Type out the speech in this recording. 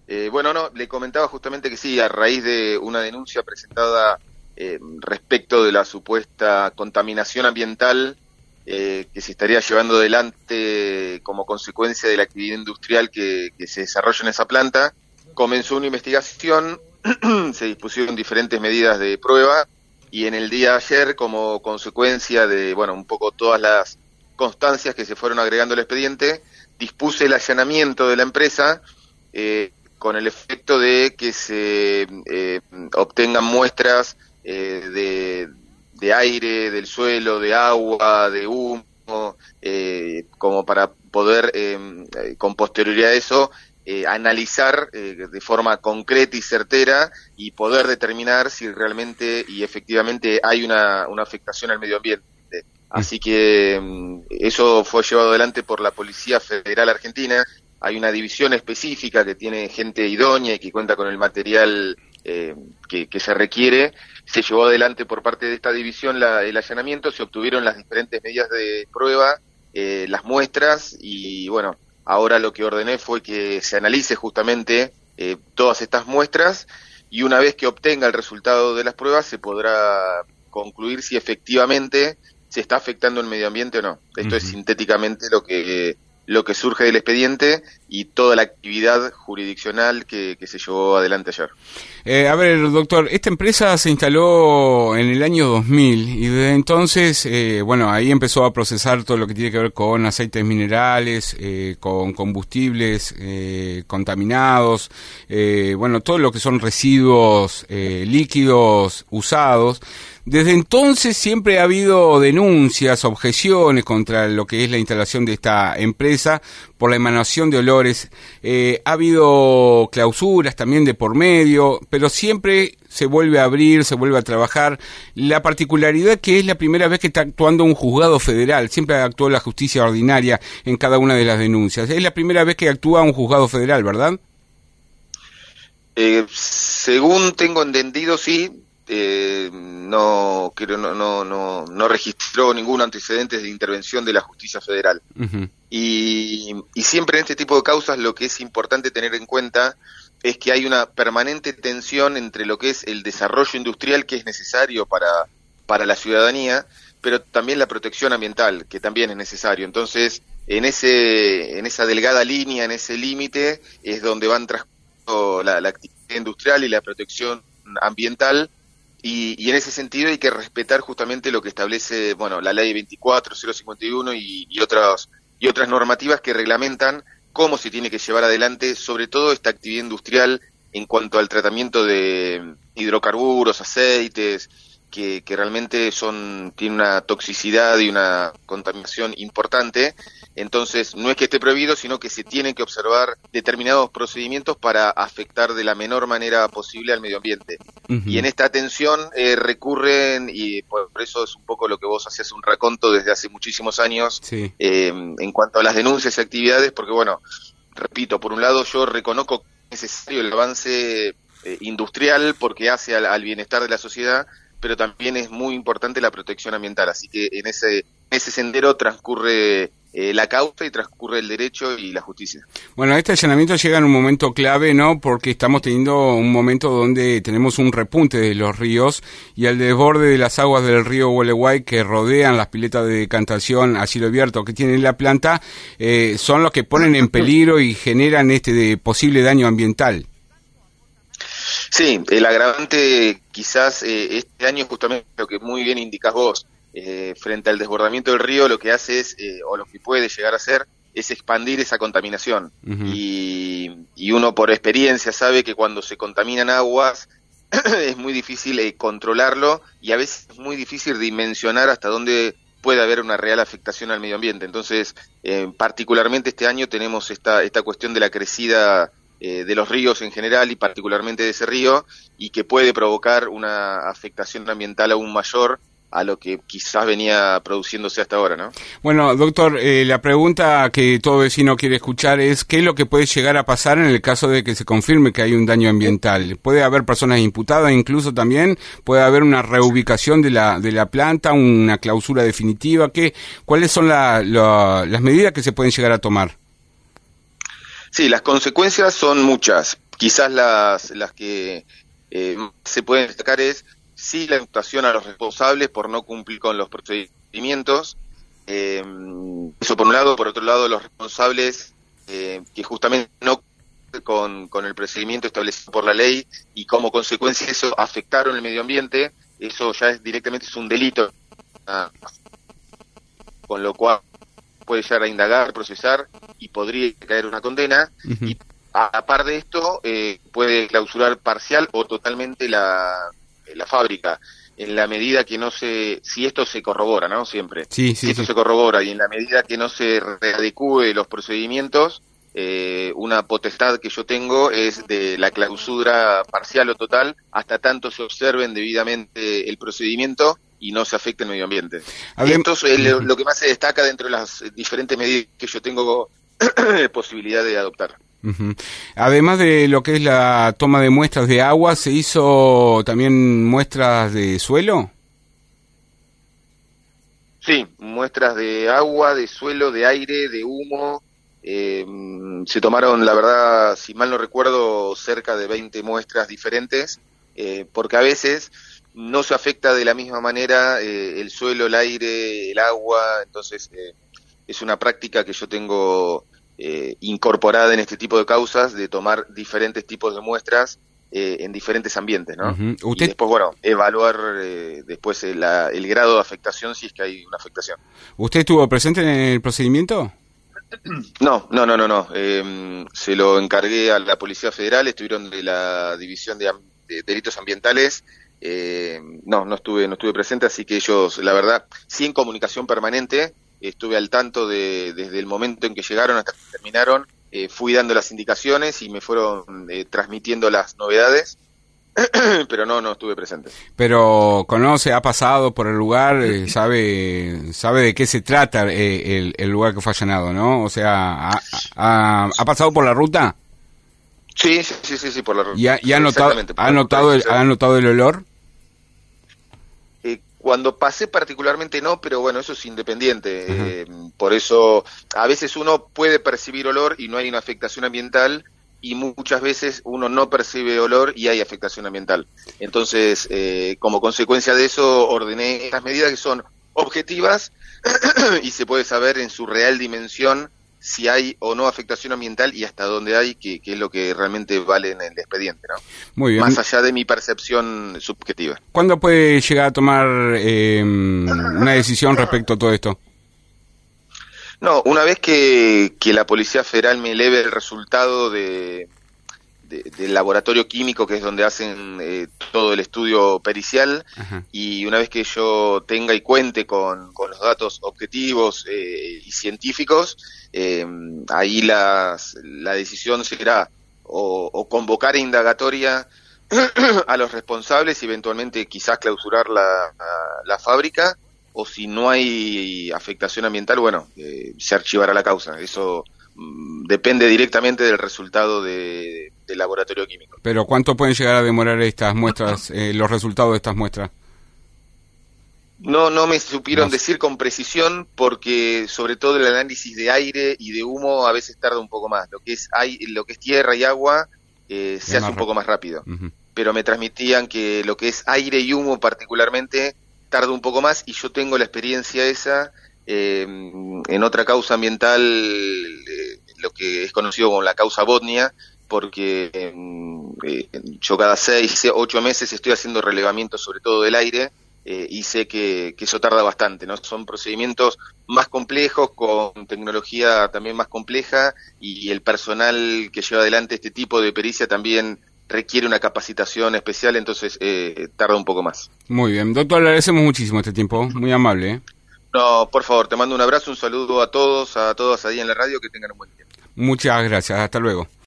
Bueno, no, le comentaba justamente que sí, a raíz de una denuncia presentada respecto de la supuesta contaminación ambiental que se estaría llevando adelante como consecuencia de la actividad industrial que se desarrolla en esa planta, comenzó una investigación, se dispusieron diferentes medidas de prueba y en el día de ayer, como consecuencia de, bueno, un poco todas las constancias que se fueron agregando al expediente, dispuse el allanamiento de la empresa con el efecto de que se obtengan muestras de aire, del suelo, de agua, de humo, como para poder, con posterioridad a eso, analizar de forma concreta y certera y poder determinar si realmente y efectivamente hay una afectación al medio ambiente. Así que eso fue llevado adelante por la Policía Federal Argentina. Hay una división específica que tiene gente idónea y que cuenta con el material que se requiere. Se llevó adelante por parte de esta división el allanamiento, se obtuvieron las diferentes medidas de prueba, las muestras y bueno, ahora lo que ordené fue que se analice justamente todas estas muestras y una vez que obtenga el resultado de las pruebas se podrá concluir si efectivamente se está afectando el medio ambiente o no. Esto es sintéticamente lo que surge del expediente y toda la actividad jurisdiccional que se llevó adelante ayer. A ver, doctor, esta empresa se instaló en el año 2000 y desde entonces, bueno, ahí empezó a procesar todo lo que tiene que ver con aceites minerales, con combustibles contaminados, bueno, todo lo que son residuos líquidos usados. Desde entonces siempre ha habido denuncias, objeciones contra lo que es la instalación de esta empresa por la emanación de olores. Ha habido clausuras también de por medio, pero siempre se vuelve a abrir, se vuelve a trabajar. La particularidad que es la primera vez que está actuando un juzgado federal, siempre actuó la justicia ordinaria en cada una de las denuncias. Es la primera vez que actúa un juzgado federal, ¿verdad? Según tengo entendido, sí. No registró ningún antecedente de intervención de la justicia federal. Y siempre en este tipo de causas lo que es importante tener en cuenta es que hay una permanente tensión entre lo que es el desarrollo industrial que es necesario para la ciudadanía, pero también la protección ambiental, que también es necesario. Entonces, en esa delgada línea, en ese límite, es donde van transcurriendo la actividad industrial y la protección ambiental. Y en ese sentido hay que respetar justamente lo que establece, bueno, la ley 24.051 y otras normativas que reglamentan cómo se tiene que llevar adelante, sobre todo esta actividad industrial en cuanto al tratamiento de hidrocarburos, aceites, que realmente tienen una toxicidad y una contaminación importante. Entonces, no es que esté prohibido, sino que se tienen que observar determinados procedimientos para afectar de la menor manera posible al medio ambiente. Y en esta atención recurren, y por eso es un poco lo que vos hacías un raconto desde hace muchísimos años, sí. En cuanto a las denuncias y actividades, porque bueno, repito, por un lado yo reconozco que es necesario el avance industrial porque hace al bienestar de la sociedad, pero también es muy importante la protección ambiental, así que en ese sendero transcurre la causa y transcurre el derecho y la justicia. Bueno, este allanamiento llega en un momento clave, ¿no? Porque estamos teniendo un momento donde tenemos un repunte de los ríos y al desborde de las aguas del río Gualeguay que rodean las piletas de decantación a cielo abierto que tiene la planta, son los que ponen en peligro y generan posible daño ambiental. Sí, el agravante quizás este año justamente lo que muy bien indicás vos, frente al desbordamiento del río lo que hace es, o lo que puede llegar a hacer, es expandir esa contaminación. Y uno por experiencia sabe que cuando se contaminan aguas es muy difícil controlarlo y a veces es muy difícil dimensionar hasta dónde puede haber una real afectación al medio ambiente. Entonces, particularmente este año tenemos esta cuestión de la crecida de los ríos en general y particularmente de ese río, y que puede provocar una afectación ambiental aún mayor a lo que quizás venía produciéndose hasta ahora, ¿no? Bueno, doctor, la pregunta que todo vecino quiere escuchar es ¿qué es lo que puede llegar a pasar en el caso de que se confirme que hay un daño ambiental? ¿Puede haber personas imputadas incluso también? ¿Puede haber una reubicación de la planta, una clausura definitiva? ¿Cuáles son las medidas que se pueden llegar a tomar? Sí, las consecuencias son muchas. quizás las que se pueden destacar es sí la imputación a los responsables por no cumplir con los procedimientos, eso por un lado. Por otro lado, los responsables que justamente no con el procedimiento establecido por la ley, y como consecuencia de eso afectaron el medio ambiente, eso ya directamente es un delito, con lo cual puede llegar a indagar, procesar y podría caer una condena. Uh-huh. Y a par de esto puede clausurar parcial o totalmente la fábrica, en la medida que no si esto se corrobora, ¿no? Siempre. Sí, si esto se corrobora y en la medida que no se readecúe los procedimientos, una potestad que yo tengo es de la clausura parcial o total hasta tanto se observen debidamente el procedimiento y no se afecte el medio ambiente. Y esto es lo que más se destaca dentro de las diferentes medidas que yo tengo posibilidad de adoptar. Uh-huh. Además de lo que es la toma de muestras de agua, ¿se hizo también muestras de suelo? Sí, muestras de agua, de suelo, de aire, de humo. Se tomaron, la verdad, si mal no recuerdo, cerca de 20 muestras diferentes, porque a veces no se afecta de la misma manera el suelo, el aire, el agua. Entonces es una práctica que yo tengo incorporada en este tipo de causas, de tomar diferentes tipos de muestras en diferentes ambientes, ¿no? Uh-huh. Y después, bueno, evaluar después el grado de afectación, si es que hay una afectación. ¿Usted estuvo presente en el procedimiento? No. Se lo encargué a la Policía Federal, estuvieron de la División de Delitos Ambientales. No estuve presente, así que ellos, la verdad, sí en comunicación permanente, estuve al tanto desde el momento en que llegaron hasta que terminaron, fui dando las indicaciones y me fueron transmitiendo las novedades, pero no estuve presente. Pero conoce, ha pasado por el lugar, sabe de qué se trata el lugar que fue allanado, ¿no? O sea, ¿ha pasado por la ruta? Sí, por la ruta. ¿Y ha notado el olor? Cuando pasé particularmente no, pero bueno, eso es independiente. Por eso a veces uno puede percibir olor y no hay una afectación ambiental, y muchas veces uno no percibe olor y hay afectación ambiental. Entonces, como consecuencia de eso, ordené estas medidas que son objetivas y se puede saber en su real dimensión si hay o no afectación ambiental y hasta dónde hay, que es lo que realmente vale en el expediente, ¿no? Muy bien. Más allá de mi percepción subjetiva. ¿Cuándo puede llegar a tomar una decisión respecto a todo esto? No, una vez que la Policía Federal me eleve el resultado del laboratorio químico, que es donde hacen todo el estudio pericial, Ajá. Y una vez que yo tenga y cuente con los datos objetivos y científicos, ahí la decisión será o convocar indagatoria a los responsables y eventualmente quizás clausurar la fábrica, o si no hay afectación ambiental, bueno, se archivará la causa. Eso depende directamente del resultado del laboratorio químico. ¿Pero cuánto pueden llegar a demorar estas muestras, los resultados de estas muestras? No me supieron decir con precisión, porque sobre todo el análisis de aire y de humo a veces tarda un poco más. Lo que es tierra y agua se hace un poco más rápido. Uh-huh. Pero me transmitían que lo que es aire y humo particularmente tarda un poco más, y yo tengo la experiencia esa en otra causa ambiental, lo que es conocido como la causa Botnia, porque yo cada 6-8 meses estoy haciendo relevamientos sobre todo del aire, y sé que eso tarda bastante, ¿no? Son procedimientos más complejos, con tecnología también más compleja, y el personal que lleva adelante este tipo de pericia también requiere una capacitación especial, entonces tarda un poco más. Muy bien, doctor, le agradecemos muchísimo este tiempo, muy amable, ¿eh? No, por favor, te mando un abrazo, un saludo a todas ahí en la radio, que tengan un buen tiempo. Muchas gracias, hasta luego.